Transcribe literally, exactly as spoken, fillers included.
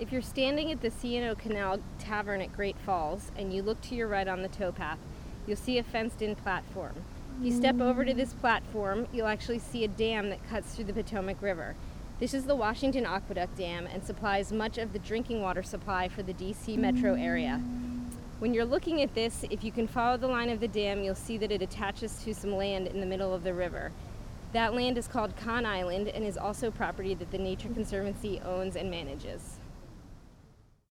If you're standing at the C and O Canal Tavern at Great Falls and you look to your right on the towpath, you'll see a fenced-in platform. If you step over to this platform, you'll actually see a dam that cuts through the Potomac River. This is the Washington Aqueduct Dam and supplies much of the drinking water supply for the D C metro area. When you're looking at this, if you can follow the line of the dam, you'll see that it attaches to some land in the middle of the river. That land is called Conn Island and is also property that the Nature Conservancy owns and manages.